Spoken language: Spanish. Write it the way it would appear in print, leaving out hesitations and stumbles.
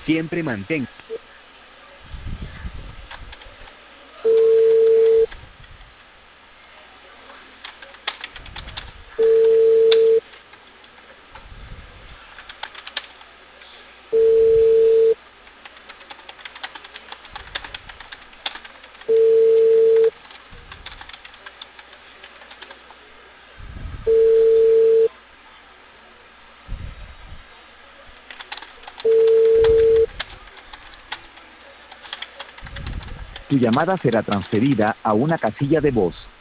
Siempre mantén. Tu llamada será transferida a una casilla de voz.